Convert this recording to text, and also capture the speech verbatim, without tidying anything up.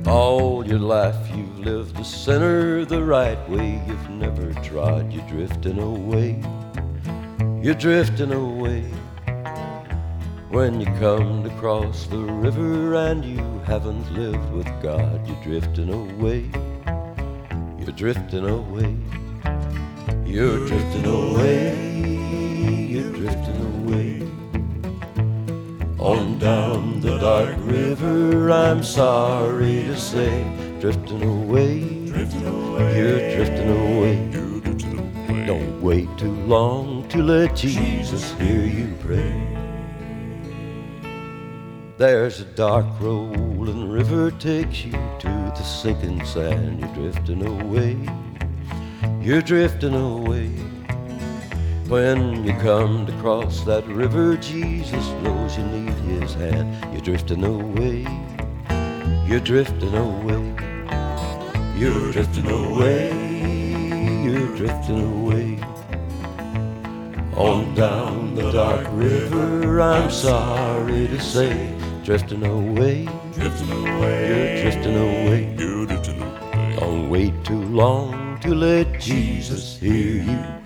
All your life you've lived the sinner the right way. You've never tried, you're drifting away. You're drifting away. When you come to cross the river and you haven't lived with God, you're drifting away. You're drifting away. You're drifting away. You're drifting away. On down the dark river, I'm sorry to say, drifting away. Drifting away. You're drifting away. You're drifting away. Don't wait too long to let Jesus hear you pray. There's a dark rolling river takes you to the sinking sand. You're drifting away. You're drifting away. When you come to cross that river, Jesus knows you need his hand. You're drifting away. You're drifting away. You're drifting away. You're drifting away. On down the dark river, I'm sorry to say, drifting away. Drifting away. You're drifting away. You're drifting away. Don't wait too long to let Jesus hear you